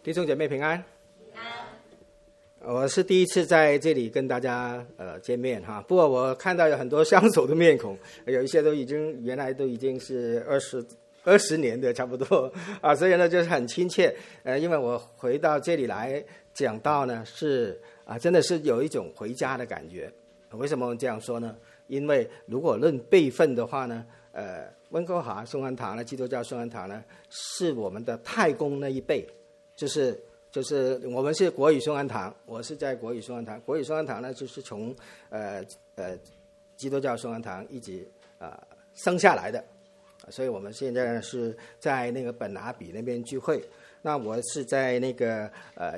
弟兄姐妹平安。我是第一次在这里跟大家见面哈，不过我看到有很多相熟的面孔，有一些原来都已经是20年的差不多啊，所以呢就是很亲切。因为我回到这里来讲道呢，是真的是有一种回家的感觉。为什么这样说呢？因为如果论辈分的话呢，温哥华圣安堂呢，基督教圣安堂呢，是我们的太公那一辈，就是我们是国语圣安堂，我是在国语圣安堂。国语圣安堂呢，就是从基督教圣安堂一直生下来的，所以我们现在是在那个本拿比那边聚会。那我是在那个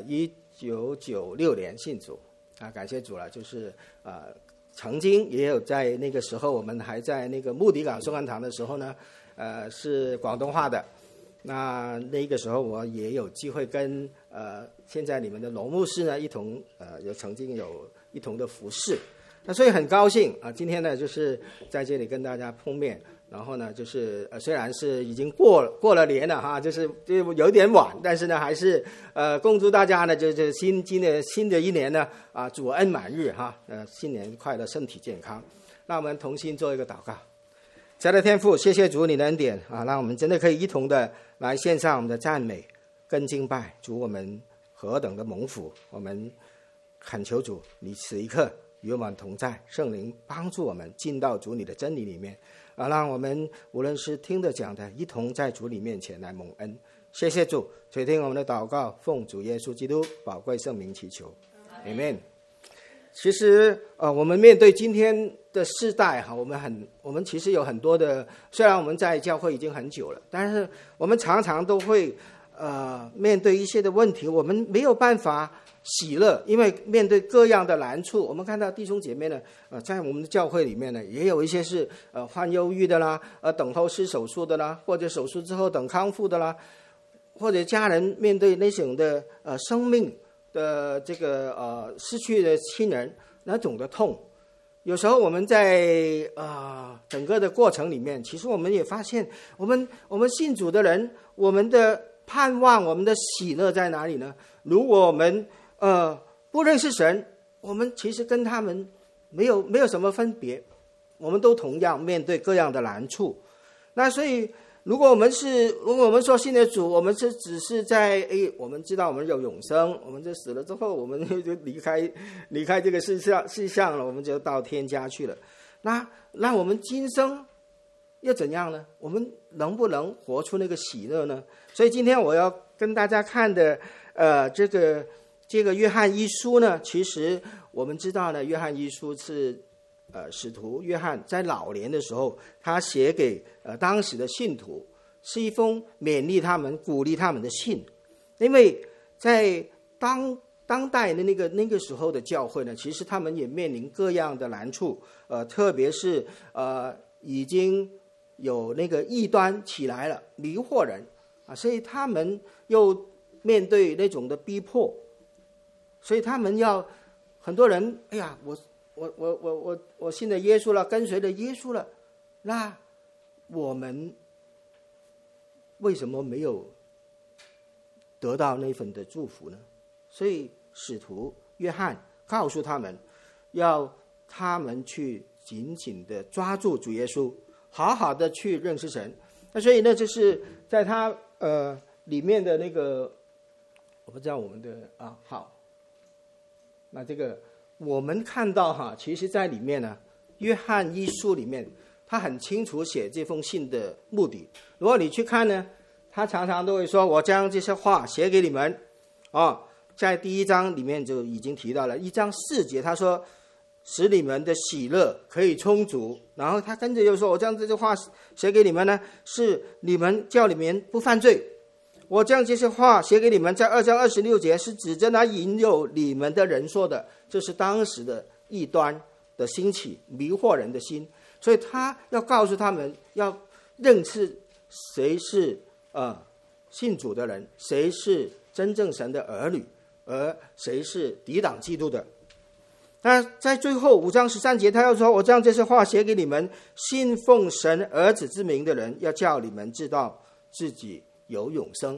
1996年信主感谢主了，就是曾经也有在那个时候，我们还在那个慕迪港圣安堂的时候呢，是广东话的。那个时候我也有机会跟现在你们的龙牧师呢一同曾经有一同的服事，那所以很高兴今天呢就是在这里跟大家碰面。然后呢就是虽然是已经过了年了哈，就有点晚，但是呢还是恭祝大家呢就是新的一年呢主恩满日哈，新年快乐，身体健康。那我们同心做一个祷告。亲爱的天父，谢谢主你的恩典让我们真的可以一同的来献上我们的赞美跟敬拜。主，我们何等的蒙福，我们恳求主你此一刻与我们同在，圣灵帮助我们进到主你的真理里面让我们无论是听的讲的，一同在主你面前来蒙恩。谢谢主，垂听我们的祷告，奉主耶稣基督宝贵圣名祈求 Amen。 其实我们面对今天的世代我们其实有很多的，虽然我们在教会已经很久了，但是我们常常都会面对一些的问题，我们没有办法喜乐，因为面对各样的难处。我们看到弟兄姐妹呢在我们的教会里面呢，也有一些是患忧郁的啦，等候施手术的啦，或者手术之后等康复的啦，或者家人面对那种的生命的这个失去的亲人那种的痛。有时候我们在整个的过程里面，其实我们也发现我们信主的人，我们的盼望，我们的喜乐在哪里呢？如果我们不认识神，我们其实跟他们没有什么分别，我们都同样面对各样的难处。那所以如果我们说信的主，我们是只是在我们知道我们有永生，我们就死了之后我们就离开这个世上了，我们就到天家去了。那我们今生又怎样呢？我们能不能活出那个喜乐呢？所以今天我要跟大家看的这个约翰一书呢，其实我们知道呢，约翰一书是使徒约翰在老年的时候，他写给当时的信徒，是一封勉励他们、鼓励他们的信。因为在当代的那个时候的教会呢，其实他们也面临各样的难处，特别是已经有那个异端起来了，迷惑人所以他们又面对那种的逼迫，所以他们要很多人，哎呀，我信了耶稣了，跟随了耶稣了，那我们为什么没有得到那份的祝福呢？所以使徒约翰告诉他们，要他们去紧紧的抓住主耶稣，好好的去认识神。那所以呢，就是在他里面的那个，我不知道我们的好，那这个我们看到其实在里面呢，约翰一书里面他很清楚写这封信的目的。如果你去看呢，他常常都会说，我将这些话写给你们在第1章里面就已经提到了，1章4节他说使你们的喜乐可以充足。然后他跟着又说，我将这些话写给你们呢，是你们叫你们不犯罪。我将这些话写给你们，在2章26节是指着那引诱你们的人说的，这是当时的异端的兴起，迷惑人的心。所以他要告诉他们，要认识谁是信主的人，谁是真正神的儿女，而谁是抵挡基督的。那在最后5章13节，他要说，我将这些话写给你们信奉神儿子之名的人，要叫你们知道自己有永生。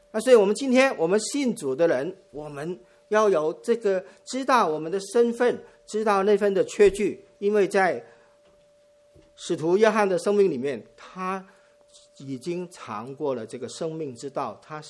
那所以我们今天我们信主的人，我们要有这个知道我们的身份，知道那份的确据，因为在使徒约翰的生命里面，他已经尝过了这个生命之道，他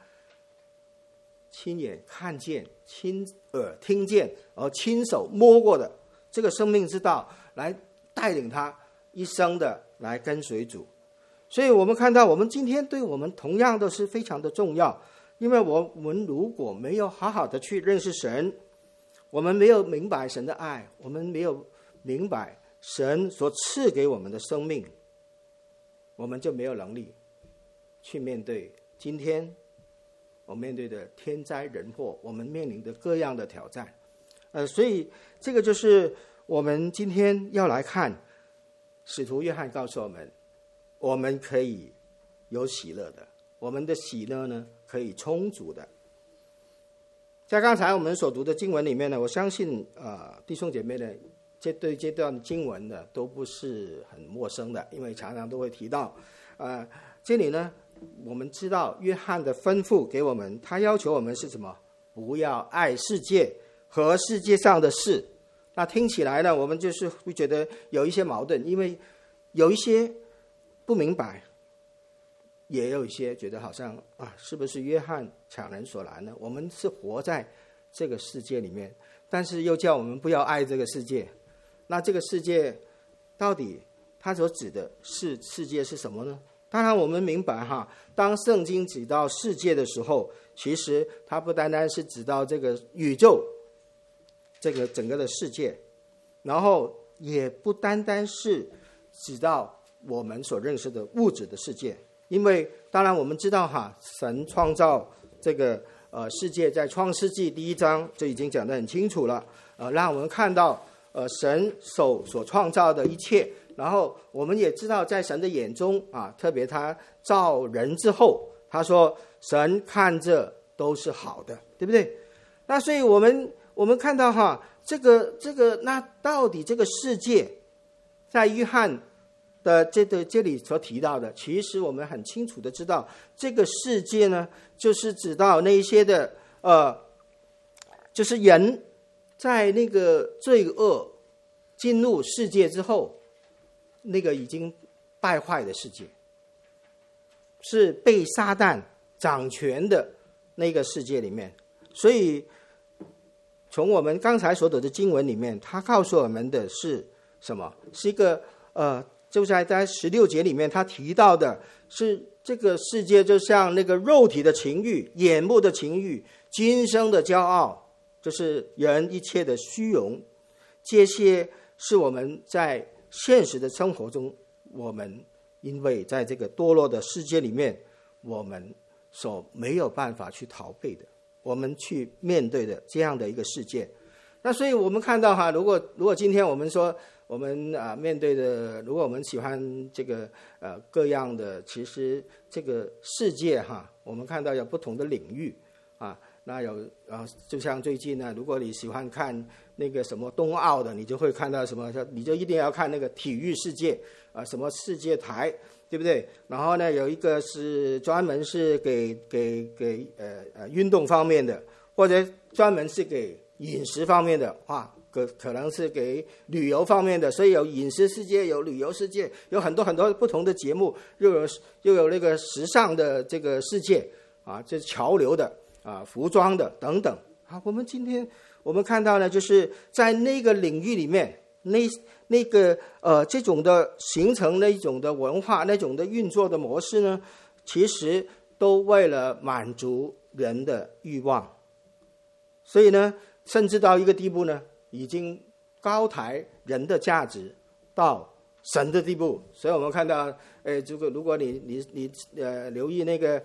亲眼看见、亲耳听见，而亲手摸过的这个生命之道，来带领他一生的来跟随主。所以我们看到，我们今天对我们同样都是非常的重要，因为我们如果没有好好的去认识神，我们没有明白神的爱，我们没有明白神所赐给我们的生命，我们就没有能力去面对今天我们面对的天灾人祸，我们面临的各样的挑战。所以这个就是我们今天要来看，使徒约翰告诉我们，我们可以有喜乐的，我们的喜乐呢可以充足的。在刚才我们所读的经文里面呢，我相信弟兄姐妹呢，对这段经文呢都不是很陌生的，因为常常都会提到。这里呢，我们知道约翰的吩咐给我们，他要求我们是什么？不要爱世界和世界上的事。那听起来呢，我们就是会觉得有一些矛盾，因为有一些不明白，也有一些觉得好像是不是约翰强人所来呢？我们是活在这个世界里面，但是又叫我们不要爱这个世界。那这个世界到底他所指的世界是什么呢？当然我们明白当圣经指到世界的时候，其实它不单单是指到这个宇宙，这个整个的世界，然后也不单单是指到我们所认识的物质的世界。因为当然我们知道神创造这个世界，在创世纪第1章就已经讲得很清楚了，让我们看到神手所创造的一切。然后我们也知道，在神的眼中特别他造人之后，他说神看着都是好的，对不对？那所以我们看到这个那到底这个世界在约翰的这里所提到的，其实我们很清楚的知道，这个世界呢，就是指到那一些的就是人在那个罪恶进入世界之后，那个已经败坏的世界，是被撒旦掌权的那个世界里面。所以从我们刚才所读的经文里面，他告诉我们的是什么？是一个就在16节里面他提到的是，这个世界就像那个肉体的情欲、眼目的情欲、今生的骄傲，就是人一切的虚荣，这些是我们在现实的生活中，我们因为在这个堕落的世界里面，我们所没有办法去逃避的，我们去面对的这样的一个世界。那所以我们看到如果今天我们说我们面对的，如果我们喜欢这个各样的，其实这个世界我们看到有不同的领域那有就像最近呢，如果你喜欢看那个什么冬奥的，你就会看到什么，你就一定要看那个体育世界什么世界台，对不对？然后呢，有一个是专门是给运动方面的，或者专门是给饮食方面的可能是给旅游方面的，所以有饮食世界，有旅游世界，有很多很多不同的节目，又有那个时尚的这个世界就是潮流的服装的等等我们今天我们看到呢，就是在那个领域里面，那个这种的形成那一种的文化，那种的运作的模式呢，其实都为了满足人的欲望，所以呢，甚至到一个地步呢，已经高抬人的价值到神的地步。所以我们看到如果你留意那个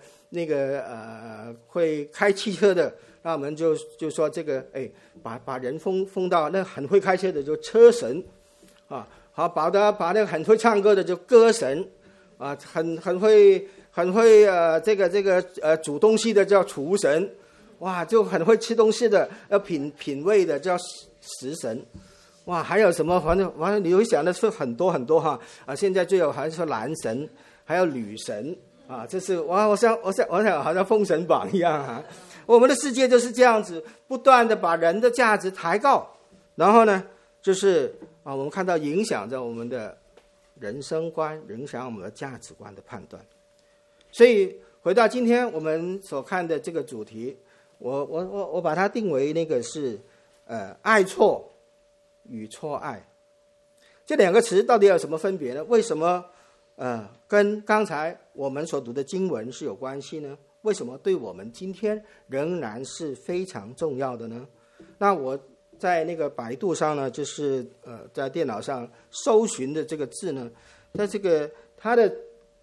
会开汽车的，那我们就说这个把人封到那很会开车的就车神好，把那个很会唱歌的就歌神很会这个煮东西的叫厨神，就很会吃东西的品味的叫食神。还有什么？反正你会想的是很多很多现在最有还是男神，还有女神这是我想好像封神榜一样啊。我们的世界就是这样子，不断的把人的价值抬高，然后呢，就是我们看到影响着我们的人生观，影响我们的价值观的判断。所以回到今天我们所看的这个主题，我把它定为那个是爱错与错爱。这两个词到底有什么分别呢？为什么跟刚才我们所读的经文是有关系呢？为什么对我们今天仍然是非常重要的呢？那我在那个百度上呢，就是在电脑上搜寻的这个字呢，在它的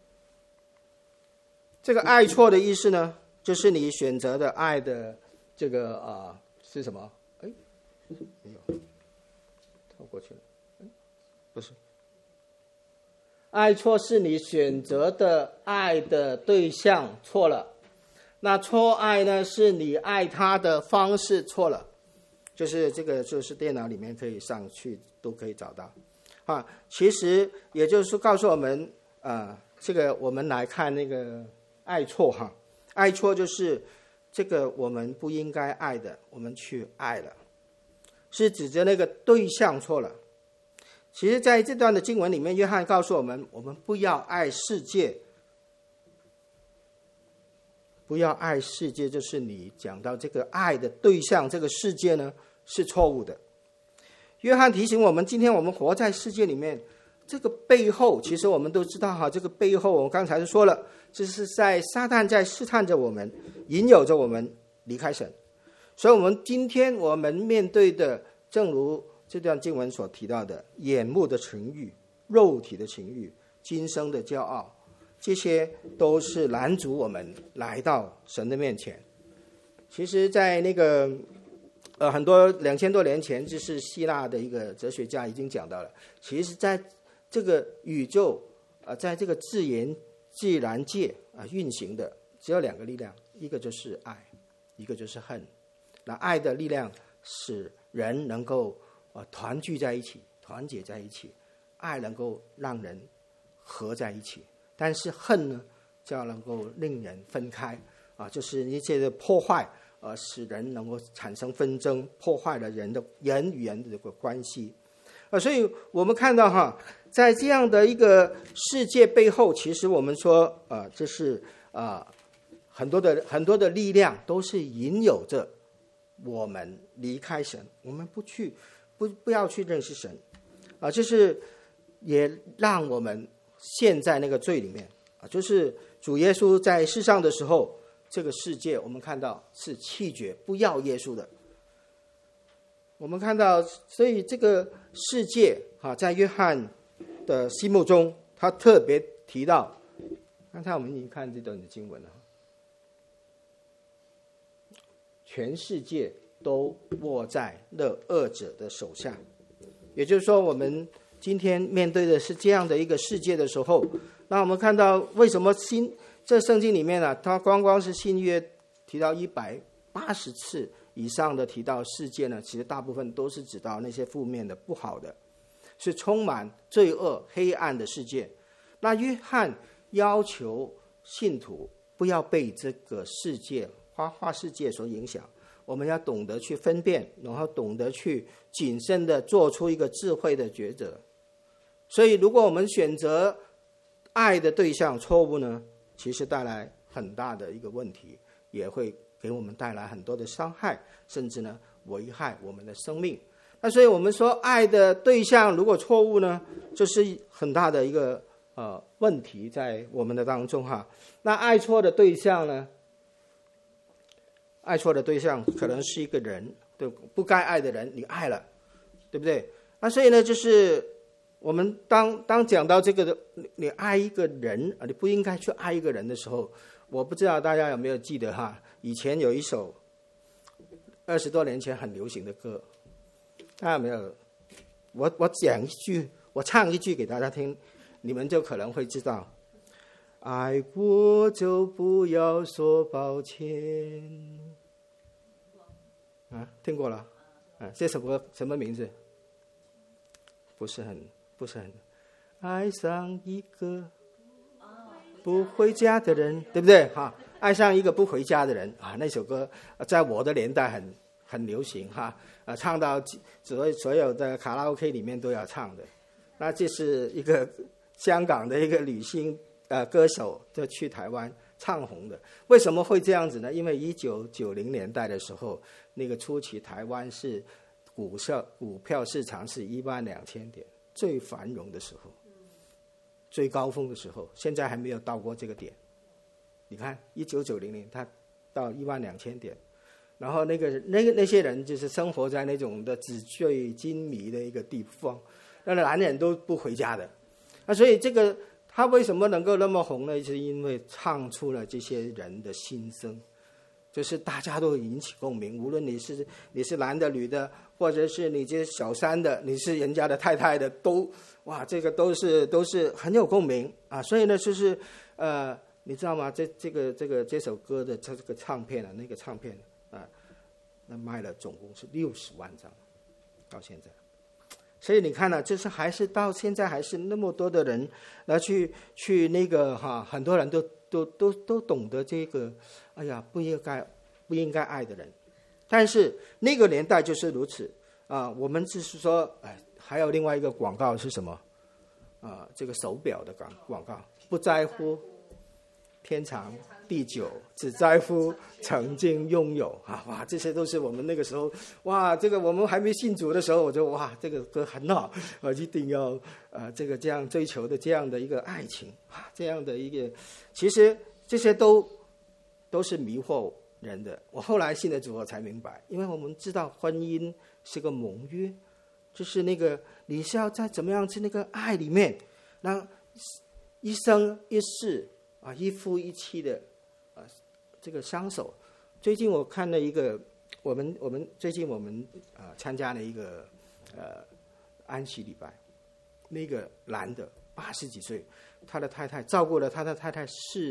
这个爱错的意思呢，就是你选择的爱的这个是什么？没有，跳过去了。不是，爱错是你选择的爱的对象错了。那错爱呢，是你爱他的方式错了，就是这个，就是电脑里面可以上去都可以找到其实也就是告诉我们这个我们来看那个爱错爱错就是这个我们不应该爱的，我们去爱了，是指着那个对象错了。其实在这段的经文里面，约翰告诉我们，我们不要爱世界，不要爱世界，就是你讲到这个爱的对象，这个世界呢是错误的。约翰提醒我们，今天我们活在世界里面，这个背后，其实我们都知道这个背后，我刚才就说了，这是在撒旦在试探着我们，引诱着我们离开神。所以我们今天我们面对的，正如这段经文所提到的，眼目的情欲、肉体的情欲、今生的骄傲，这些都是拦阻我们来到神的面前。其实在那个很多2000多年前，就是希腊的一个哲学家已经讲到了，其实在这个宇宙在这个自然界运行的只有2个力量，一个就是爱，一个就是恨。那爱的力量使人能够团聚在一起，团结在一起，爱能够让人合在一起，但是恨呢，就要能够令人分开就是一切的破坏使人能够产生纷争，破坏了人与人的这个关系所以我们看到在这样的一个世界背后，其实我们说这是很多的力量都是引诱着我们离开神，我们不要去认识神就是也让我们陷在那个罪里面就是主耶稣在世上的时候，这个世界我们看到是弃绝不要耶稣的。我们看到，所以这个世界在约翰的心目中，他特别提到，刚才我们已经看这段的经文了，全世界都握在那恶者的手下。也就是说，我们今天面对的是这样的一个世界的时候，那我们看到为什么这圣经里面它光是新约提到180次以上的提到世界呢，其实大部分都是指到那些负面的、不好的，是充满罪恶、黑暗的世界。那约翰要求信徒不要被这个世界花花世界所影响，我们要懂得去分辨，然后懂得去谨慎的做出一个智慧的抉择。所以如果我们选择爱的对象错误呢，其实带来很大的一个问题，也会给我们带来很多的伤害，甚至呢危害我们的生命。那所以我们说爱的对象如果错误呢，就是很大的一个问题在我们的当中那爱错的对象呢，爱错的对象可能是一个人，对，不该爱的人你爱了，对不对？那所以呢，就是我们当讲到这个你爱一个人你不应该去爱一个人的时候，我不知道大家有没有记得以前有一首20多年前很流行的歌，大家有没有？我讲一句，我唱一句给大家听，你们就可能会知道。爱过就不要说抱歉听过了这首歌什么名字？不是很爱上一个不回家的人，对不对？哈，爱上一个不回家的人啊，那首歌在我的年代很流行哈，唱到所有的卡拉 OK 里面都要唱的。那这是一个香港的一个女星歌手，就去台湾唱红的。为什么会这样子呢？因为1990年代的时候，那个初期台湾是股票市场是12000点最繁荣的时候，最高峰的时候，现在还没有到过这个点。你看1990年它到12000点，然后那些人就是生活在那种的纸醉金迷的一个地方，那男人都不回家的。那所以这个他为什么能够那么红呢？是因为唱出了这些人的心声，就是大家都引起共鸣，无论你是男的女的，或者是你这小三的，你是人家的太太的，这个都是很有共鸣啊。所以呢，就是你知道吗？这首歌的这个唱片啊，那个唱片啊，那卖了总共是60万张，到现在。所以你看呢，就是还是到现在还是那么多的人来去那个很多人都懂得这个，哎呀，不应该爱的人。但是那个年代就是如此啊。我们就是说，还有另外一个广告是什么啊？这个手表的广告，不在乎天长地久，只在乎曾经拥有啊！哇，这些都是我们那个时候哇，这个我们还没信主的时候，我就哇，这个歌很好，我一定要这样追求的这样的一个爱情啊，这样的一个，其实这些都是迷惑人的。我后来信了主，我才明白，因为我们知道婚姻是个盟约，就是那个你是要在怎么样去那个爱里面，那一生一世啊，一夫一妻的这个相守。最近我看了一个，最近我们参加了一个安息礼拜，那个男的80几岁，他的太太照顾了他的太太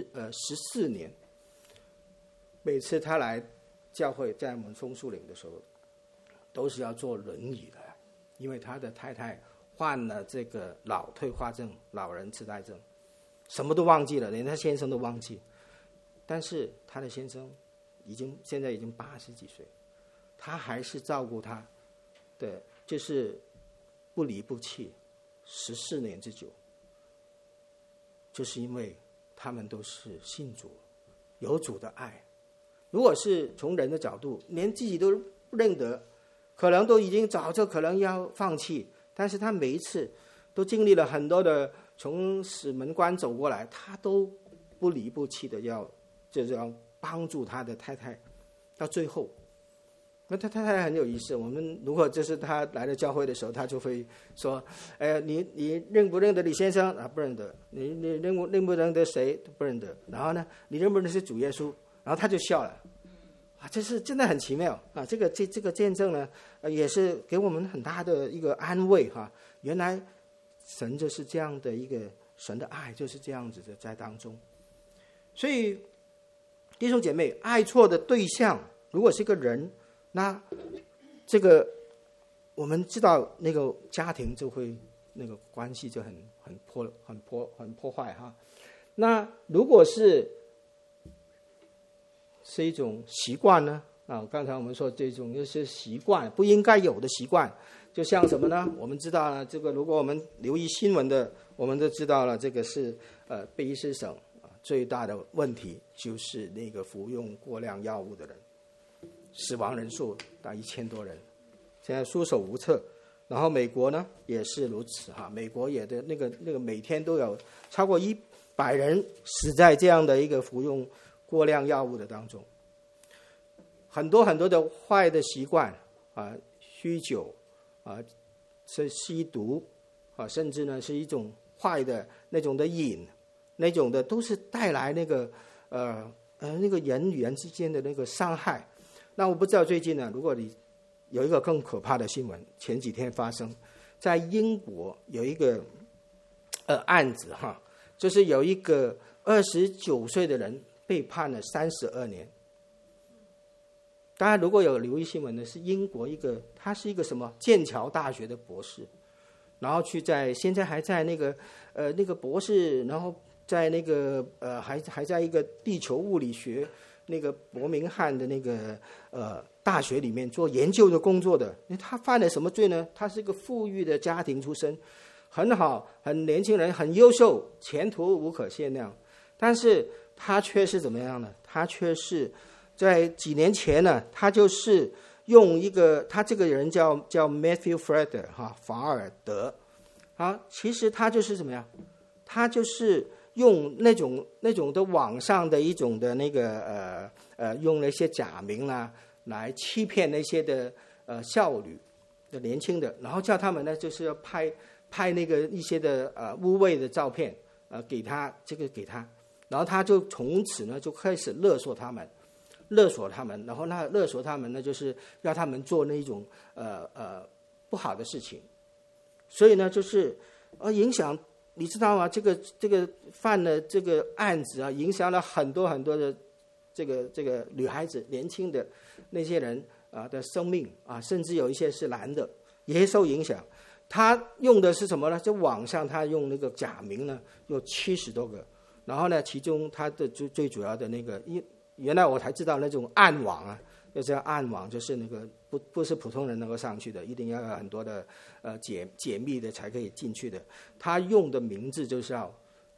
14年。每次他来教会，在我们枫树岭的时候，都是要坐轮椅的，因为他的太太患了这个脑退化症、老人痴呆症。什么都忘记了，连他先生都忘记，但是他的先生现在已经80几岁，他还是照顾他的，就是不离不弃14年之久，就是因为他们都是信主，有主的爱。如果是从人的角度，连自己都不认得，可能都已经早就可能要放弃，但是他每一次都经历了很多的。从死门关走过来，他都不离不弃的就是要帮助他的太太到最后。那他太太很有意思，我们如果这是他来到教会的时候，他就会说：“你认不认得李先生啊？不认得。你认不认得谁？不认得。然后呢，你认不认识主耶稣？”然后他就笑了。啊，这是真的很奇妙啊！这个见证呢，也是给我们很大的一个安慰哈。原来。神就是这样的一个，神的爱就是这样子的在当中。所以弟兄姐妹，爱错的对象如果是个人，那这个我们知道那个家庭就会那个关系就很破坏哈。那如果是一种习惯呢？啊，刚才我们说这种就是习惯，不应该有的习惯。就像什么呢？我们知道了，这个如果我们留意新闻的，我们都知道了，这个是卑诗省最大的问题就是那个服用过量药物的人，死亡人数达1000多人，现在束手无策。然后美国呢也是如此哈，美国也的那个每天都有超过100人死在这样的一个服用过量药物的当中。很多的坏的习惯啊，酗酒。是吸毒甚至呢是一种坏的那种的瘾，那种的都是带来那个那个人与人之间的那个伤害。那我不知道最近呢，如果你有一个更可怕的新闻，前几天发生在英国有一个案子哈，就是有一个29岁的人被判了32年。当然，如果有留意新闻的是英国他是一个什么剑桥大学的博士，然后现在还在那个博士，然后在那个还在一个地球物理学那个伯明翰的那个大学里面做研究的工作的。他犯了什么罪呢？他是一个富裕的家庭出身，很好，很年轻人，很优秀，前途无可限量。但是他却是怎么样呢？他却是在几年前呢，他就是用一个，他这个人叫 Matthew Feder 法尔德其实他就是怎么样？他就是用那种的网上的一种的那个用那些假名来欺骗那些的少女的年轻的，然后叫他们呢就是要拍那个一些的污秽的照片给他，然后他就从此呢就开始勒索他们，然后那勒索他们呢就是要他们做那种不好的事情，所以呢就是影响。你知道吗？这个犯了这个案子影响了很多很多的这个女孩子、年轻的那些人的生命甚至有一些是男的也受影响。他用的是什么呢？就网上他用那个假名呢，有70多个，然后呢，其中他的最主要的那个，原来我才知道那种暗网就是暗网，就是那个不是普通人能够上去的，一定要有很多的解密的才可以进去的。他用的名字就是要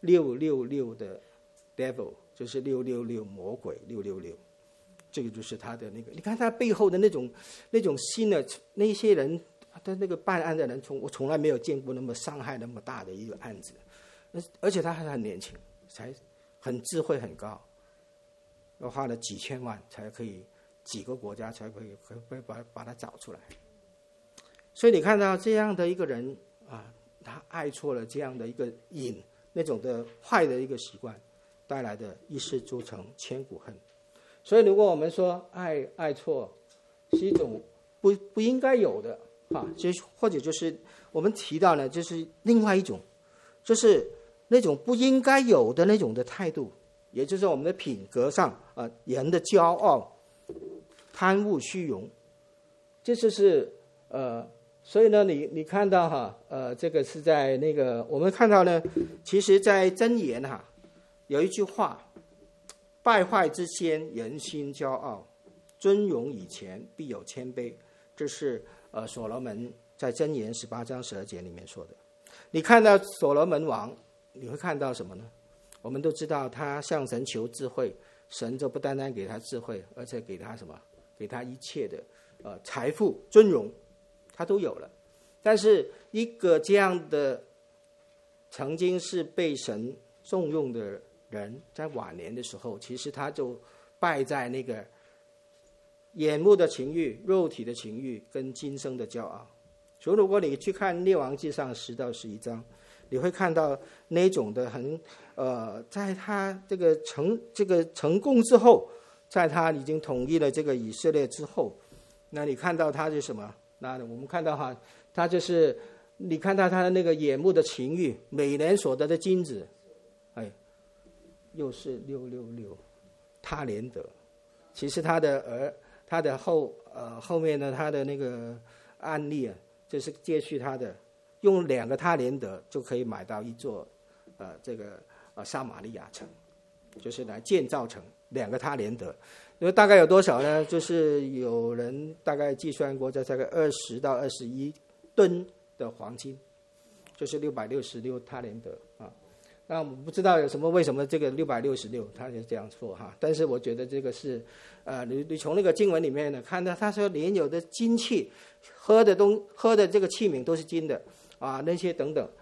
666的 devil， 就是666魔鬼666，这个就是他的那个。你看他背后的那种心的那些人，他那个办案的人，我从来没有见过那么伤害那么大的一个案子，而且他还很年轻，才很智慧很高，要花了几千万才可以。几个国家才会把它找出来。所以你看到这样的一个人他爱错了这样的一个瘾，那种的坏的一个习惯带来的一失足成千古恨。所以如果我们说爱错是一种不应该有的或者就是我们提到呢，就是另外一种，就是那种不应该有的那种的态度，也就是我们的品格上人的骄傲、贪污虚荣，这就是所以呢，你看到这个是在那个我们看到呢，其实在箴言有一句话：败坏之先，人心骄傲；尊荣以前，必有谦卑。这是所罗门在箴言18章12节里面说的。你看到所罗门王，你会看到什么呢？我们都知道他向神求智慧，神就不单单给他智慧，而且给他什么？给他一切的财富、尊荣，他都有了。但是一个这样的曾经是被神重用的人，在晚年的时候，其实他就败在那个眼目的情欲、肉体的情欲跟今生的骄傲。所以如果你去看列王记上10到11章，你会看到那种的很在他这个成功之后，在他已经统一了这个以色列之后，那你看到他是什么？那我们看到他就是你看到他的那个眼目的情欲，每年所得的金子，又是666他连得。其实他的后面呢，他的那个案例就是接续他的，用2个他连得就可以买到一座这个撒玛利亚城，就是来建造成2个他连得。因为大概有多少呢？就是有人大概计算过，在大概20到21吨的黄金，就是666他连得那我不知道为什么这个666他就这样说但是我觉得这个是你从那个经文里面呢看到，他说连有的金器、喝的这个器皿都是金的那些等等，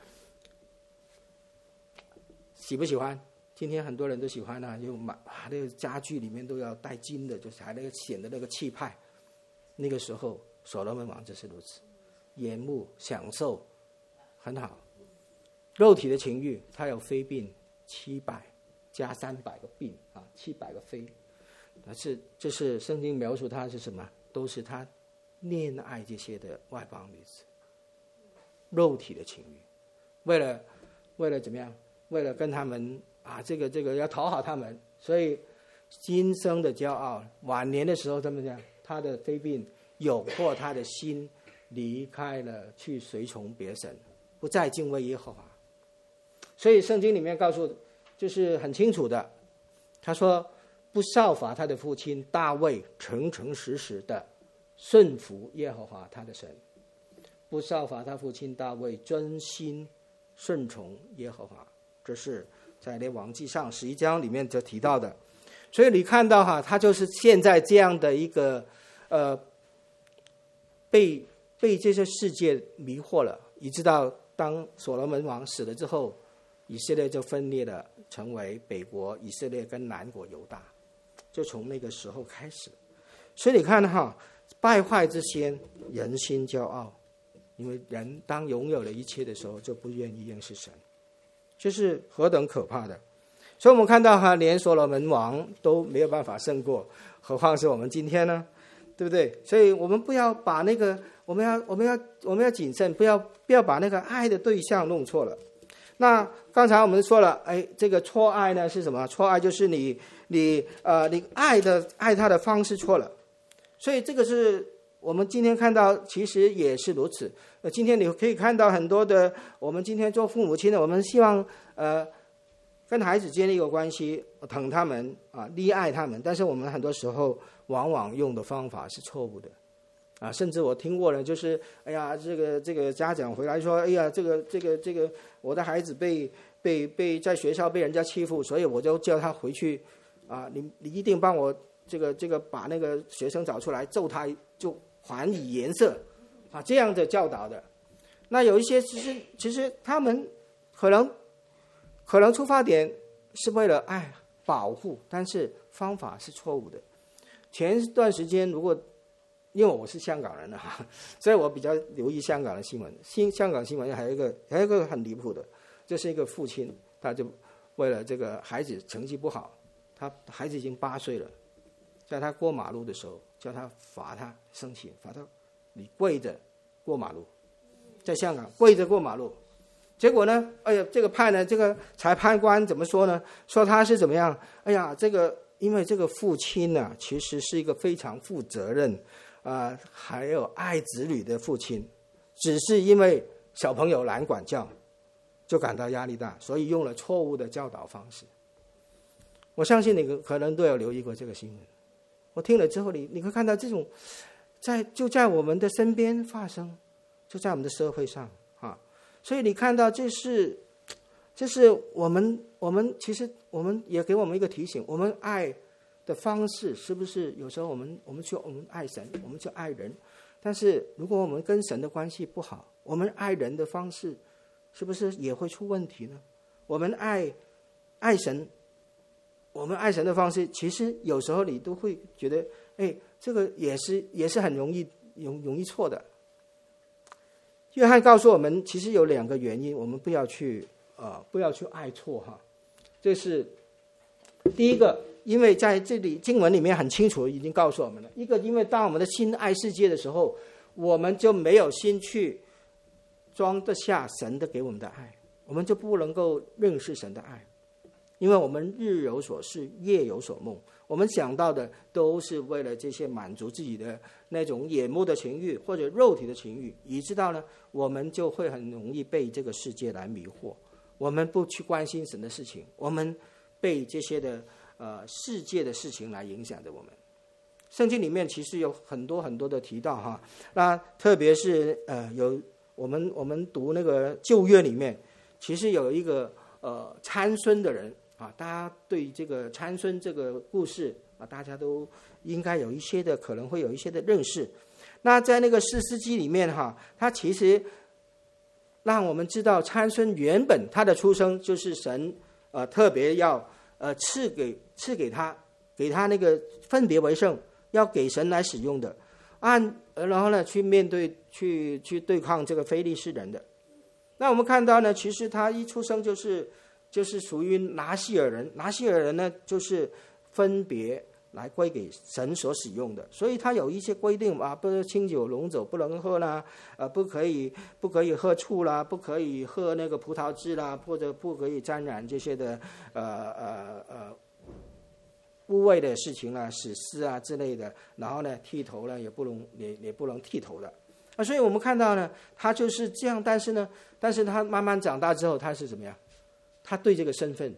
喜不喜欢？今天很多人都喜欢就买那个家具里面都要带金的，就是还那个显得那个气派。那个时候所罗门王就是如此，眼目享受很好。肉体的情欲，他有妃嫔700加300个嫔700个妃。这是圣经描述他是什么？都是他恋爱这些的外邦女子，肉体的情欲，为了怎么样？为了跟他们这个要讨好他们，所以今生的骄傲，晚年的时候怎么样？他的妃嫔诱惑他的心，离开了，去随从别神，不再敬畏耶和华。所以圣经里面告诉就是很清楚的，他说不效法他的父亲大卫，诚诚实实的顺服耶和华他的神，不效法他父亲大卫，专心顺从耶和华。这是在列王纪上11章里面就提到的。所以你看到他就是现在这样的一个被这些世界迷惑了，以致到当所罗门王死了之后，以色列就分裂了，成为北国以色列跟南国犹大，就从那个时候开始。所以你看败坏之先，人心骄傲，因为人当拥有了一切的时候，就不愿意认识神，这是何等可怕的。所以我们看到连所罗门王都没有办法胜过，何况是我们今天呢？对不对？所以我们不要把那个，我们要谨慎，不要把那个爱的对象弄错了。那刚才我们说了，这个错爱呢是什么？错爱就是你爱他的方式错了。所以这个是我们今天看到，其实也是如此。今天你可以看到很多的，我们今天做父母亲的，我们希望跟孩子建立一个关系，疼他们溺爱他们，但是我们很多时候往往用的方法是错误的甚至我听过了，就是这个家长回来说，这个我的孩子被在学校被人家欺负，所以我就叫他回去你一定帮我这个把那个学生找出来揍他，就还以颜色这样的教导的。那有一些其实他们可能出发点是为了爱保护，但是方法是错误的。前段时间因为我是香港人所以我比较留意香港的新闻。香港新闻还有一个很离谱的，就是一个父亲，他就为了这个孩子成绩不好，孩子已经8岁了，在他过马路的时候叫他罚他生气，罚他你跪着过马路，在香港跪着过马路。结果呢，这个判呢，这个裁判官怎么说呢？说他是怎么样？因为这个父亲呢，其实是一个非常负责任还有爱子女的父亲，只是因为小朋友难管教，就感到压力大，所以用了错误的教导方式。我相信你可能都有留意过这个新闻。我听了之后，你会看到这种就在我们的身边发生，就在我们的社会上所以你看到这是我们其实我们也给我们一个提醒，我们爱的方式是不是有时候我们爱神，我们就爱人，但是如果我们跟神的关系不好，我们爱人的方式是不是也会出问题呢？我们爱神，我们爱神的方式，其实有时候你都会觉得这个也是很容易错的。约翰告诉我们，其实有2个原因，我们不要去爱错这是第一个，因为在这里经文里面很清楚已经告诉我们了。一个，因为当我们的心爱世界的时候，我们就没有心去装得下神的给我们的爱，我们就不能够认识神的爱。因为我们日有所思，夜有所梦，我们想到的都是为了这些满足自己的那种眼目的情欲或者肉体的情欲，以致到呢，我们就会很容易被这个世界来迷惑。我们不去关心神的事情，我们被这些的世界的事情来影响着我们。圣经里面其实有很多很多的提到那特别是有我们读那个旧约里面，其实有一个参孙的人大家对这个参孙这个故事大家都应该有一些的，可能会有一些的认识。那在那个士师记里面他其实让我们知道参孙原本他的出生就是神特别要赐给他那个分别为圣，要给神来使用的，然后呢去面对去对抗这个非利士人的。那我们看到呢，其实他一出生就是属于拿细尔人，拿细尔人呢就是分别来归给神所使用的，所以他有一些规定不是清酒浓酒不能喝啦，不可以喝醋啦，不可以喝那个葡萄汁啦，或者不可以沾染这些的污秽的事情死尸之类的，然后呢剃头呢也不能剃头的所以我们看到呢，他就是这样，但是他慢慢长大之后，他是怎么样？他对这个身份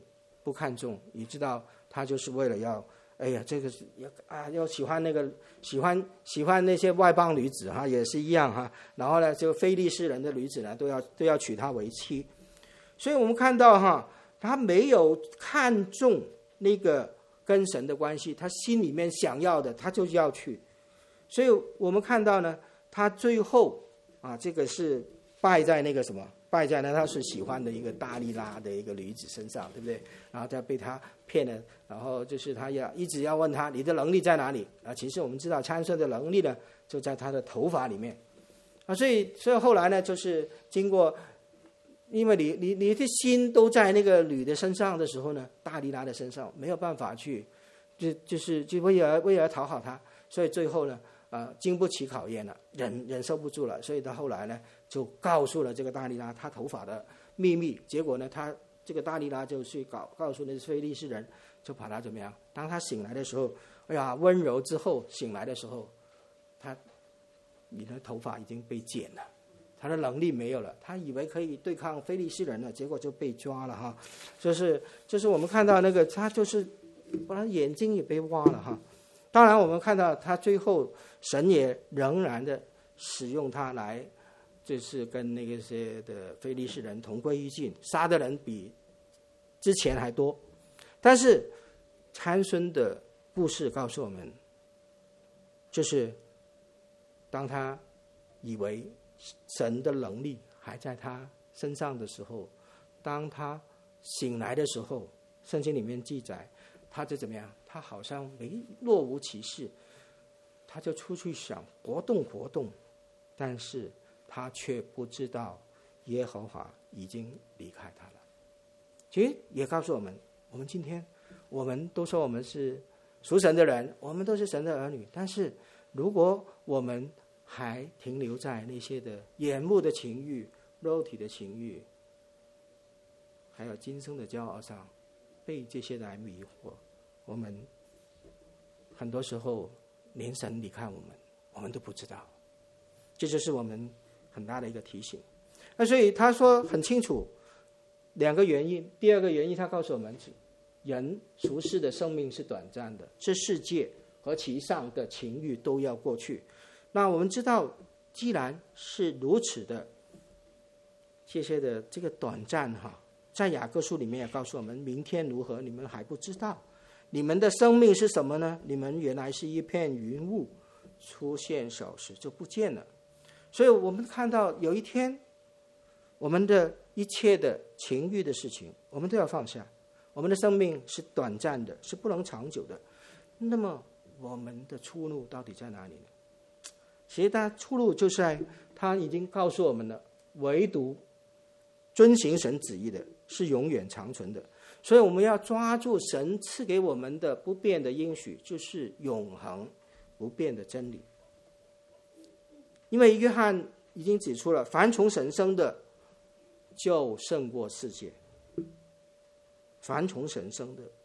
不看重，你知道他就是为了要，哎呀，这个要喜欢那个喜欢那些外邦女子哈，也是一样哈。然后呢，就非利士人的女子呢，都要娶她为妻。所以我们看到哈，他没有看重那个跟神的关系，他心里面想要的，他就要去。所以我们看到呢，他最后这个是败在那个什么？败在呢他是喜欢的一个大利拉的一个女子身上，对不对？然后他被他骗了，然后就是他一直要问他你的能力在哪里啊？其实我们知道参孙的能力呢就在他的头发里面所以后来呢就是经过，因为你的心都在那个女的身上的时候呢，大利拉的身上没有办法去，就为了讨好他，所以最后呢经不起考验了，忍受不住了，所以他后来呢就告诉了这个大利拉他头发的秘密。结果呢，他这个大利拉就去告诉那非利士人，就把他怎么样？当他醒来的时候，哎呀，温柔之后醒来的时候，你的头发已经被剪了，他的能力没有了，他以为可以对抗非利士人了，结果就被抓了哈。就是我们看到那个他就是把他眼睛也被挖了哈。当然我们看到他最后神也仍然的使用他来，就是跟那些的非利士人同归于尽，杀的人比之前还多。但是参孙的故事告诉我们，就是当他以为神的能力还在他身上的时候，当他醒来的时候，圣经里面记载他就怎么样？他好像若无其事，他就出去想活动，但是他却不知道耶和华已经离开他了。其实也告诉我们，我们今天我们都说我们是属神的人，我们都是神的儿女，但是如果我们还停留在那些的眼目的情欲、肉体的情欲，还有今生的骄傲上，被这些来迷惑，我们很多时候连神离开我们都不知道。这就是我们很大的一个提醒。那所以他说很清楚两个原因。第二个原因，他告诉我们，人俗世的生命是短暂的，这世界和其上的情欲都要过去。那我们知道，既然是如此的，这些的这个短暂在雅各书里面也告诉我们，明天如何你们还不知道。你们的生命是什么呢？你们原来是一片云雾，出现少时就不见了。所以我们看到有一天，我们的一切的情欲的事情我们都要放下。我们的生命是短暂的，是不能长久的。那么我们的出路到底在哪里呢？其实他出路就是在他已经告诉我们了，唯独遵行神旨意的是永远长存的。所以我们要抓住神赐给我们的不变的应许，就是永恒不变的真理。因为约翰已经指出了，凡从神生的就胜过世界，凡从神生的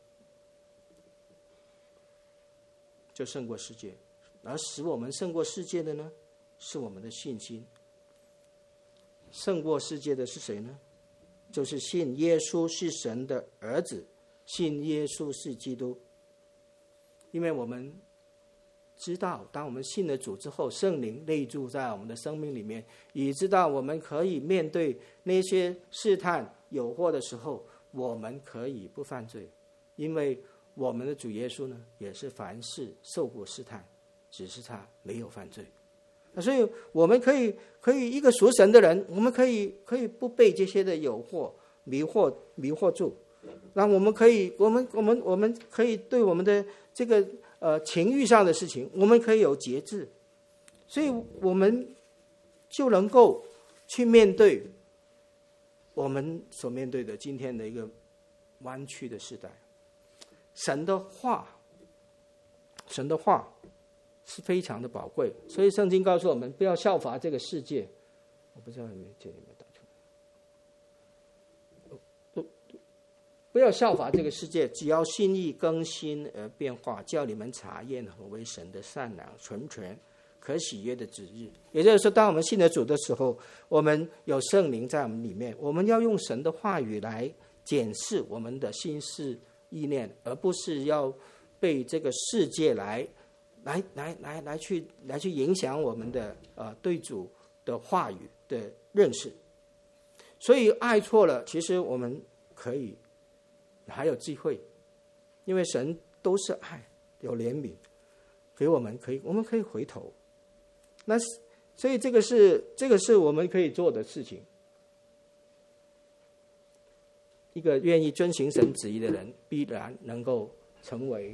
就胜过世界。而使我们胜过世界的呢，是我们的信心。胜过世界的是谁呢？就是信耶稣是神的儿子，信耶稣是基督。因为我们知道，当我们信了主之后，圣灵内住在我们的生命里面，也知道我们可以面对那些试探诱惑的时候，我们可以不犯罪。因为我们的主耶稣呢，也是凡事受过试探，只是他没有犯罪。所以我们可以一个属神的人，我们可以不被这些的诱惑迷惑住。那我们可以对我们的这个情欲上的事情，我们可以有节制，所以我们就能够去面对我们所面对的今天的一个弯曲的时代。神的话是非常的宝贵，所以圣经告诉我们不要效法这个世界。我不知道这里有没有打出来。不要效法这个世界，只要心意更新而变化，叫你们查验何为神的善良、纯全、可喜悦的旨意。也就是说，当我们信了主的时候，我们有圣灵在我们里面，我们要用神的话语来检视我们的心思意念，而不是要被这个世界来去影响我们的对主的话语的认识。所以爱错了，其实我们可以还有机会，因为神都是爱，有怜悯，给我们可以回头。那所以这个是我们可以做的事情。一个愿意遵行神旨意的人，必然能够成为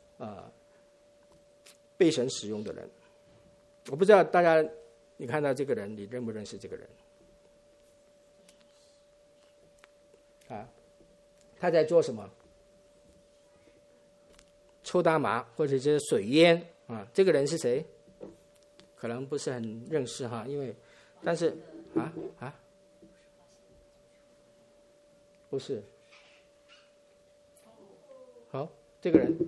被神使用的人。我不知道大家，你看到这个人，你认不认识这个人？他在做什么？抽大麻或者是水烟啊？这个人是谁？可能不是很认识哈，因为但是不是。好，这个人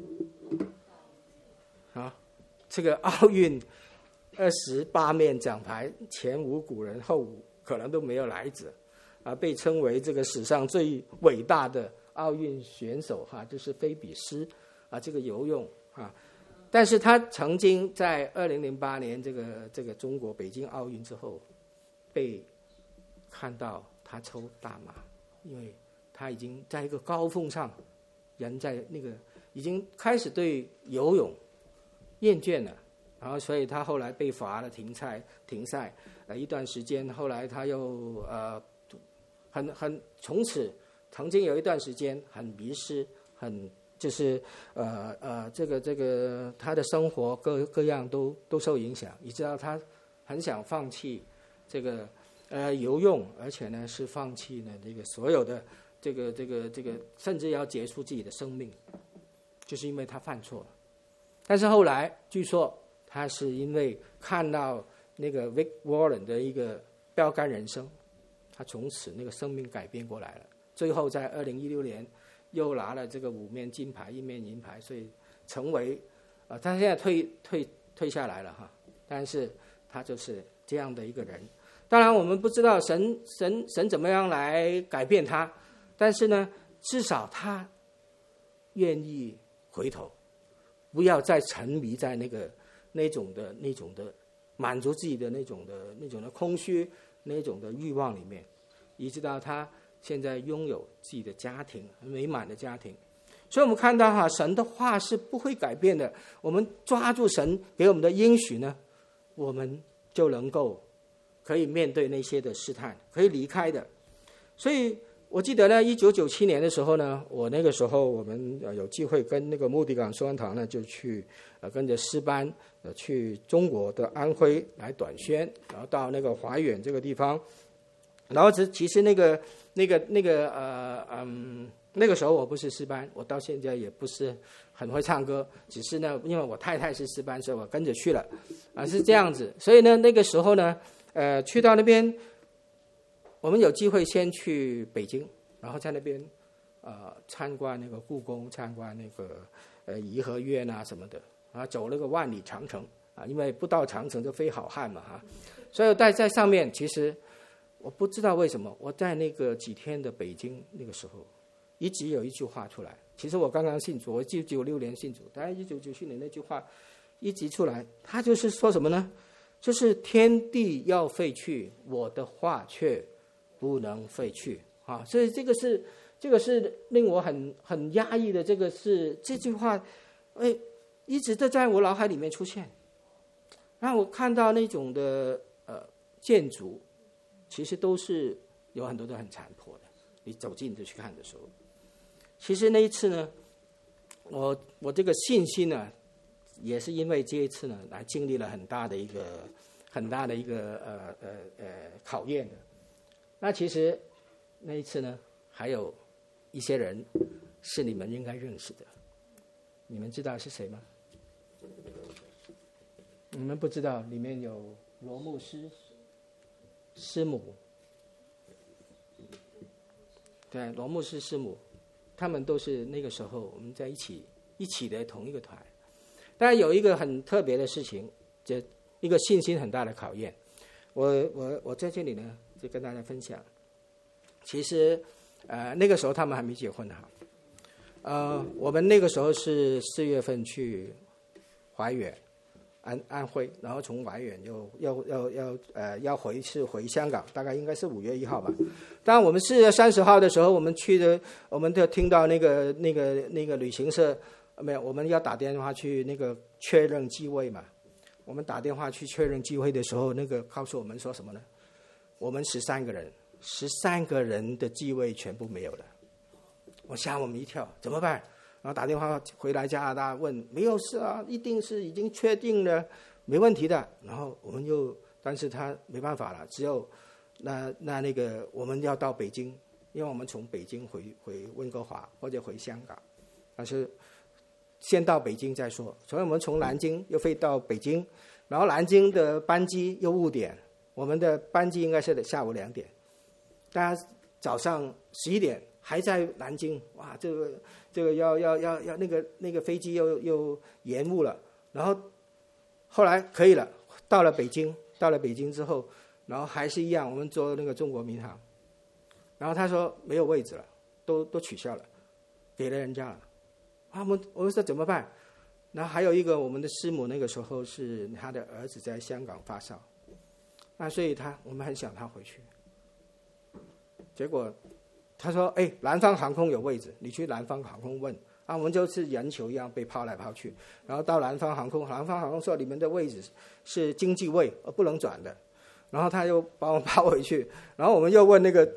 好，这个奥运28面奖牌，前无古人后无可能都没有来者被称为这个史上最伟大的奥运选手就是菲比斯这个游泳但是他曾经在2008年这个中国北京奥运之后，被看到他抽大麻，因为他已经在一个高峰上，人在那个已经开始对游泳厌倦了，然后所以他后来被罚了停赛一段时间，后来他又从此曾经有一段时间很迷失，就是这个他的生活各样都受影响，以致到他很想放弃这个游泳，而且呢是放弃呢这个所有的这个甚至要结束自己的生命，就是因为他犯错了。但是后来据说他是因为看到那个 Rick Warren 的一个标杆人生，他从此那个生命改变过来了。最后在2016年又拿了这个5面金牌1面银牌，所以成为他现在退下来了但是他就是这样的一个人。当然我们不知道神怎么样来改变他，但是呢至少他愿意回头，不要再沉迷在那种的满足自己的那种的空虚那种的欲望里面，以直到他现在拥有自己的家庭，很美满的家庭。所以我们看到神的话是不会改变的，我们抓住神给我们的应许呢，我们就能够可以面对那些的试探，可以离开的。所以我记得呢1997年的时候呢，我那个时候我们有机会跟那个穆迪港书安堂呢就去跟着诗班去中国的安徽来短宣，然后到那个华远这个地方，然后其实那个时候我不是诗班，我到现在也不是很会唱歌，只是呢因为我太太是诗班，所以我跟着去了是这样子。所以呢那个时候呢去到那边，我们有机会先去北京，然后在那边参观那个故宫，参观那个颐和园什么的走那个万里长城因为不到长城就非好汉嘛所以在上面，其实我不知道为什么我在那个几天的北京那个时候，一直有一句话出来。其实我刚刚信主，我1996年信主，但1997年那句话一直出来，他就是说什么呢？就是天地要废去，我的话却不能废去所以这个是令我很压抑的，这句话一直都在我脑海里面出现。让我看到那种的建筑，其实都是有很多都很残破的，你走近去看的时候。其实那一次呢，我这个信心呢，也是因为这一次呢，来经历了很大的一个考验的。那其实那一次呢，还有一些人是你们应该认识的，你们知道是谁吗？你们不知道，里面有罗牧师、师母，对，罗牧师、师母，他们都是那个时候我们在一起的同一个团。当然有一个很特别的事情，这一个信心很大的考验。我在这里呢，就跟大家分享。其实那个时候他们还没结婚哈。我们那个时候是4月份去怀远，安徽，然后从怀远要回香港，大概应该是5月1号吧。当然我们4月30号的时候，我们就听到那个旅行社没有，我们要打电话去那个确认机位嘛。我们打电话去确认机会的时候，那个告诉我们说什么呢？我们13个人的机位全部没有了。我吓我们一跳，怎么办？然后打电话回来加拿大问，没有事啊，一定是已经确定了，没问题的。然后我们但是他没办法了，只有那个我们要到北京，因为我们从北京回温哥华或者回香港，但是先到北京再说。所以我们从南京又飞到北京，然后南京的班机又误点，我们的班机应该是下午2点，大家早上11点还在南京，哇，这个要那个飞机又延误了。然后后来可以了，到了北京之后，然后还是一样，我们坐那个中国民航，然后他说没有位置了，都取消了，给了人家了。我们说怎么办？然后还有一个我们的师母那个时候是他的儿子在香港发烧，所以我们很想他回去。结果他说南方航空有位置，你去南方航空问。我们就是人球一样被抛来抛去，然后到南方航空说你们的位置是经济位不能转的，然后他又把我们抛回去，然后我们又问那个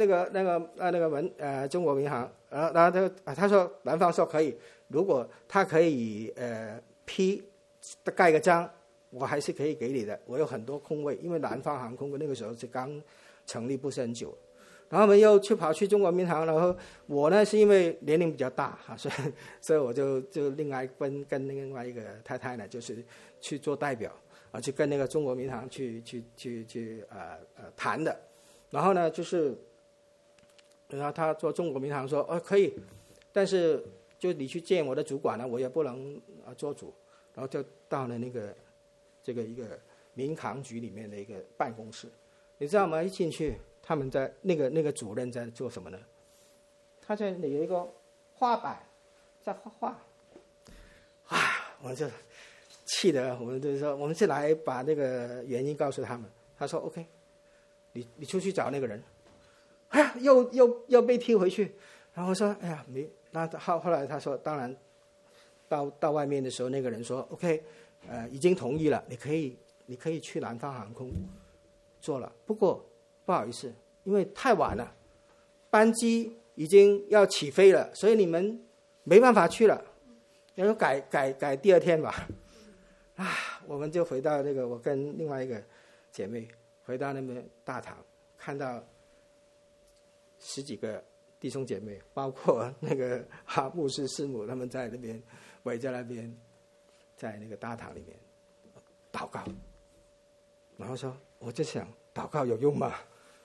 中国民航，然后他说南方说可以，如果他可以批盖个章，我还是可以给你的，我有很多空位，因为南方航空那个时候是刚成立不是很久。然后我们又跑去中国民航，然后我呢是因为年龄比较大所以我就另外跟另外一个太太呢，就是去做代表去跟那个中国民航去谈的。然后呢然后他做中国民航说可以，但是就你去见我的主管呢，我也不能做主。然后就到了这个一个民航局里面的一个办公室，你知道吗？一进去。他们在那个主任在做什么呢？他在那有一个画板在画我们就气得我们就说我们是来把那个原因告诉他们。他说 OK， 你出去找那个人，又被踢回去。然后我说没。那后来他说当然到外面的时候，那个人说 OK， 已经同意了，你可以去南方航空做了，不过。不好意思，因为太晚了，班机已经要起飞了，所以你们没办法去了，要说改第2天吧。我们就回到我跟另外一个姐妹回到那边大堂，看到10几个弟兄姐妹，包括那个牧师师母，他们在那边围在那边，在那个大堂里面祷告。然后说，我就想祷告有用吗？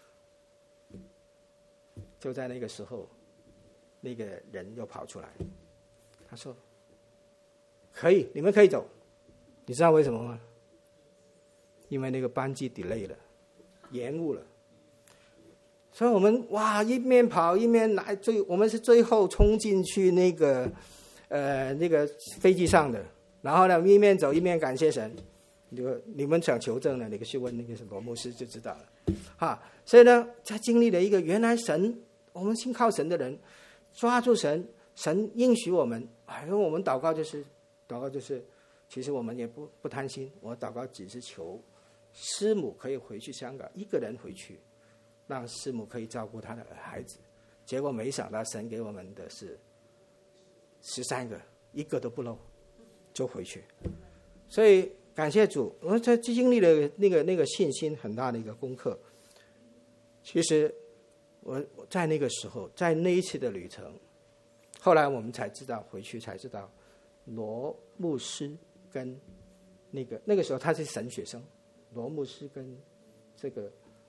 就在那个时候，那个人又跑出来，他说：“可以，你们可以走。”你知道为什么吗？因为那个班机 delay 了，延误了。所以我们一面跑一面来，我们是最后冲进去那个飞机上的，然后呢一面走一面感谢神。你们想求证呢，你去问那个罗牧师就知道了。所以呢，他经历了一个原来神，我们信靠神的人，抓住神，神应许我们。因为我们祷告就是，其实我们也不贪心，我祷告只是求师母可以回去香港，一个人回去，让师母可以照顾他的孩子。结果没想到神给我们的是13个，一个都不漏，就回去。所以感谢主，我在经历了那个信心很大的一个功课。其实我在那个时候，在那一次的旅程，后来我们才知道，回去才知道，罗牧师跟那个时候他是神学生，罗牧师跟这个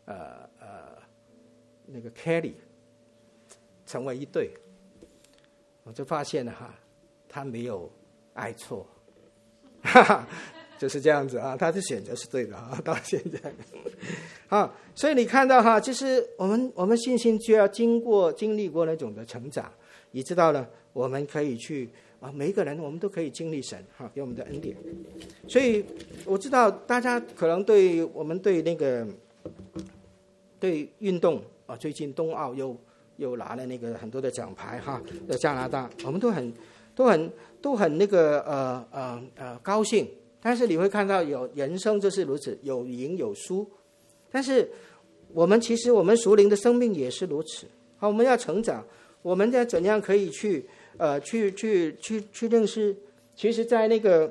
那个 Kelly 成为一对，我就发现了他没有爱错，就是这样子他的选择是对的到现在。 所以你看到哈，就是我们信心就要经历过那种的成长，你知道了，我们可以去每一个人我们都可以经历神给我们的恩典。所以我知道大家可能我们对那个对运动最近冬奥又拿了那个很多的奖牌在加拿大，我们都很那个高兴。但是你会看到人生就是如此，有赢有输。但是其实我们属灵的生命也是如此。我们要成长，我们要怎样可以去认识？其实，在那个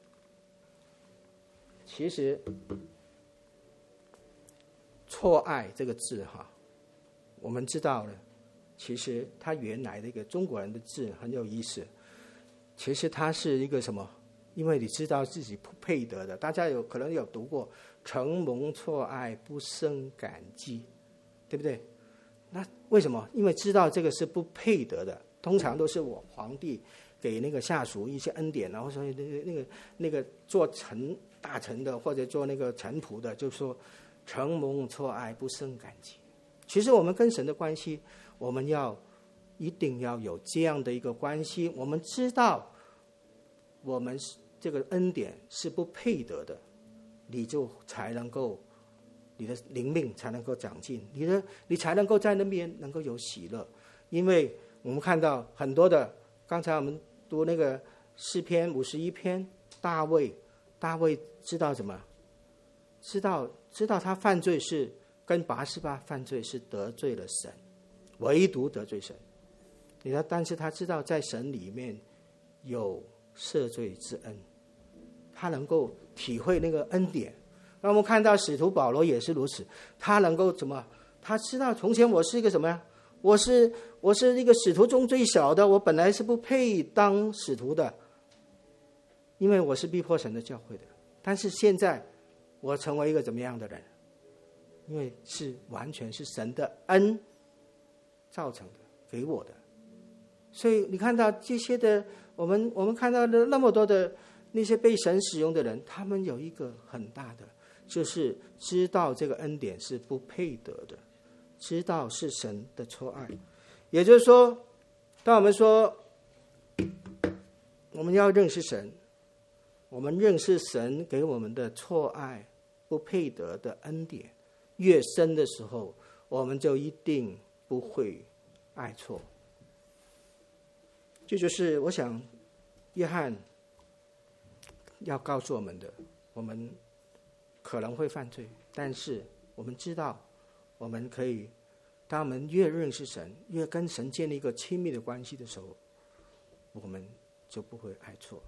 错爱这个字我们知道了，其实它原来的一个中国人的字很有意思。其实它是一个什么？因为你知道自己不配得的，大家可能有读过“承蒙错爱，不胜感激”，对不对？那为什么？因为知道这个是不配得的，通常都是我皇帝给那个下属一些恩典，然后所以那个做大臣的或者做那个臣仆的，就说承蒙错爱，不胜感激。其实我们跟神的关系，我们一定要有这样的一个关系，我们知道我们这个恩典是不配得的，你才能够，你的灵命才能够长进，你才能够在那边能够有喜乐。因为我们看到很多的，刚才我们读那个诗篇51篇，大卫知道什么？知道他犯罪是跟拔示巴犯罪是得罪了神，唯独得罪神。你看，但是他知道在神里面有赦罪之恩，他能够体会那个恩典。那我们看到使徒保罗也是如此，他能够怎么？他知道从前我是一个什么呀？我是一个使徒中最小的，我本来是不配当使徒的，因为我是逼迫神的教会的。但是现在我成为一个怎么样的人？因为完全是神的恩造成的，给我的。所以你看到这些的，我们看到的那么多的那些被神使用的人，他们有一个很大的，就是知道这个恩典是不配得的，知道是神的错爱。也就是说，当我们说我们要认识神，我们认识神给我们的错爱不配得的恩典越深的时候，我们就一定不会爱错。这就是我想约翰要告诉我们的，我们可能会犯罪，但是我们知道我们可以，当我们越认识神，越跟神建立一个亲密的关系的时候，我们就不会爱错。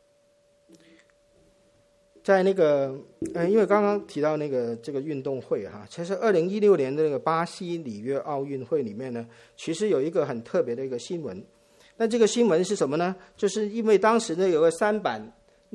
在那个因为刚刚提到这个运动会其实2016年的那个巴西里约奥运会里面呢，其实有一个很特别的一个新闻。那这个新闻是什么呢？就是因为当时呢有个3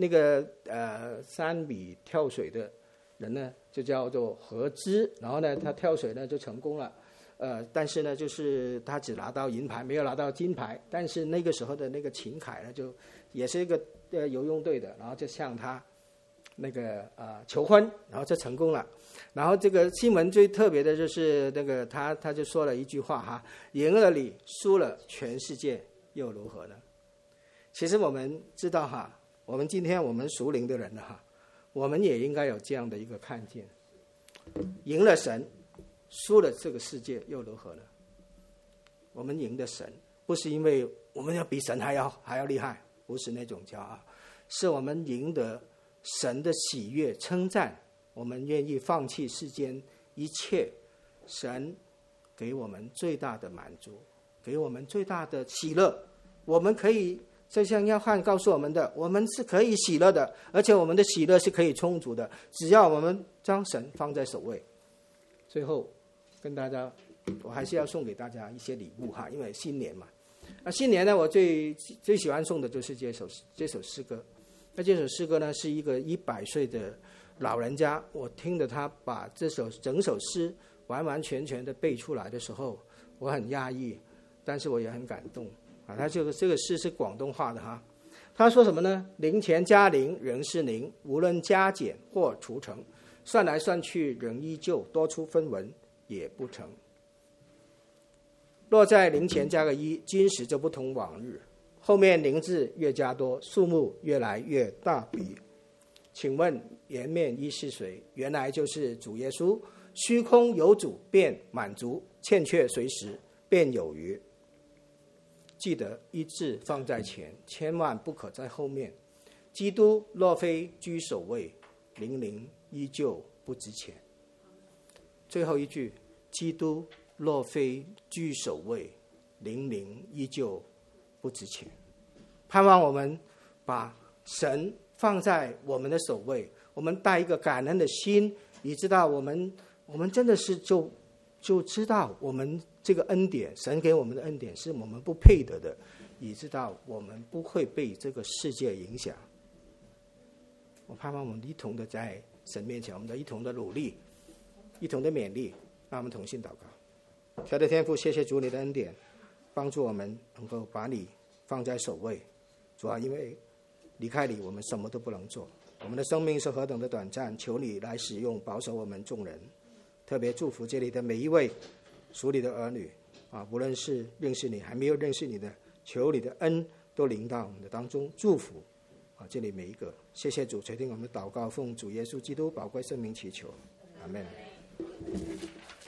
米跳水的人呢，就叫做何姿，然后呢他跳水呢就成功了，但是呢就是他只拿到银牌，没有拿到金牌。但是那个时候的那个秦凯呢，就也是一个游泳队的，然后就向他那个求婚，然后就成功了。然后这个新闻最特别的就是那个他就说了一句话赢了你，输了全世界又如何呢？其实我们知道我们今天我们属灵的人我们也应该有这样的一个看见，赢了神，输了这个世界又如何呢？我们赢的神，不是因为我们要比神还要厉害，不是那种骄傲，是我们赢得神的喜悦称赞，我们愿意放弃世间一切，神给我们最大的满足，给我们最大的喜乐。我们可以，就像约翰告诉我们的，我们是可以喜乐的，而且我们的喜乐是可以充足的，只要我们将神放在首位。最后跟大家，我还是要送给大家一些礼物因为新年嘛。新年呢，我最喜欢送的就是这首诗歌。那这首诗歌呢，是一个100岁的老人家，我听着他把整首诗完完全全的背出来的时候，我很讶异，但是我也很感动他这个诗是广东话的他说什么呢？零钱加零仍是零，无论加减或除乘， 算来算去仍依旧，多出分文也不成。若在零前加个一，今时就不同往日。后面零字越加多，数目越来越大笔。请问颜面一是谁？原来就是主耶稣。虚空有主便满足，欠缺随时便有余。记得一字放在前，千万不可在后面。基督若非居首位，零零依旧不值钱。最后一句，基督若非居首位，零零依旧不值钱。盼望我们把神放在我们的首位，我们带一个感恩的心，你知道我们真的是就知道我们这个恩典，神给我们的恩典是我们不配得的，你知道我们不会被这个世界影响。我盼望我们一同的在神面前，我们的一同的努力，一同的勉励，让我们同心祷告。亲爱的天父，谢谢主你的恩典，帮助我们能够把你放在首位。主啊，因为离开你我们什么都不能做，我们的生命是何等的短暂，求你来使用保守我们众人。特别祝福这里的每一位属你的儿女啊，无论是认识你还没有认识你的，求你的恩都临到我们的当中，祝福啊这里每一个。谢谢主垂听我们的祷告，奉主耶稣基督宝贵圣名祈求，阿们。